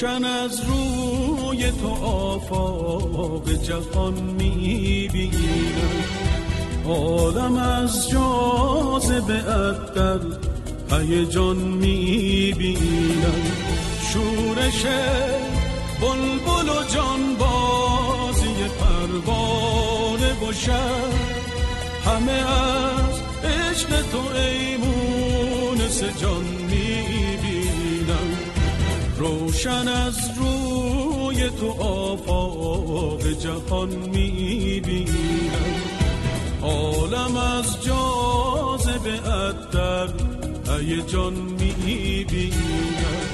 روشن از روی تو آفاق جهان میبینم، عالم از جاذبه‌ات در هیجان میبینم، شورش بلبل و جانبازی پروانه و شب، همه از عشق تو ای مونس جان میبینم. روشن از روی تو آفاق جهان میبینم، عالم از جاذبه‌ات در هیجان میبینم.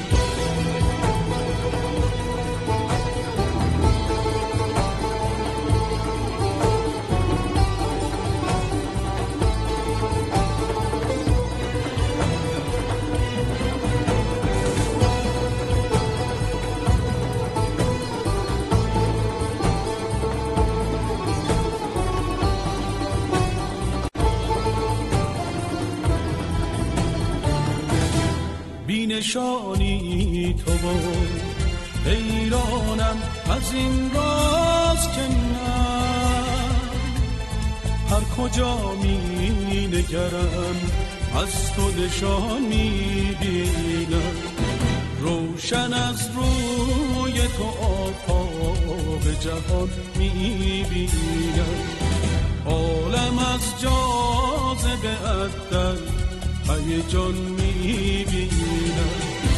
نشانی تو و حیرانم از این راز که نه، هر کجا می نگرم از تو نشان می بینم. روشن از روی تو آفاق جهان می بینم، عالم از جاذبه‌ات در هیجان میبینم.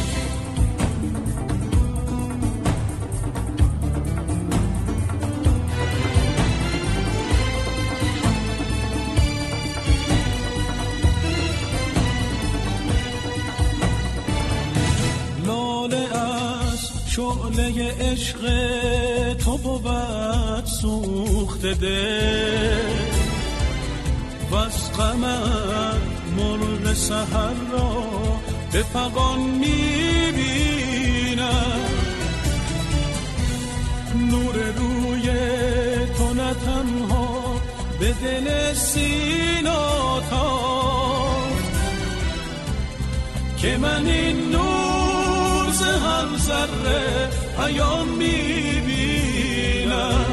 لاله از شعله عشق تو بود سوخته دل، وز غمت مرغ سحر را به فغان میبینم. نور روی تو نه تنها به دل سینا تافت، که من این نور ز هر ذره عیان میبینم.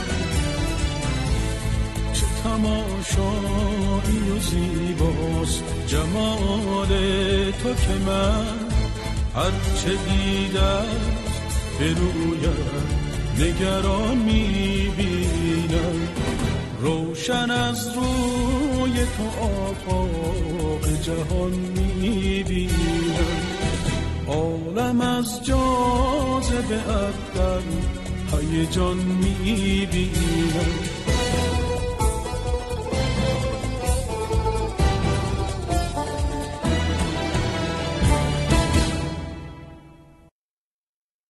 چه تماشایی و زیباست جمال تو که من هرچه دیدم به رویت نگران میبینم. روشن از روی تو آفاق جهان میبینم، عالم از جاذبه‌ات در هیجان میبینم.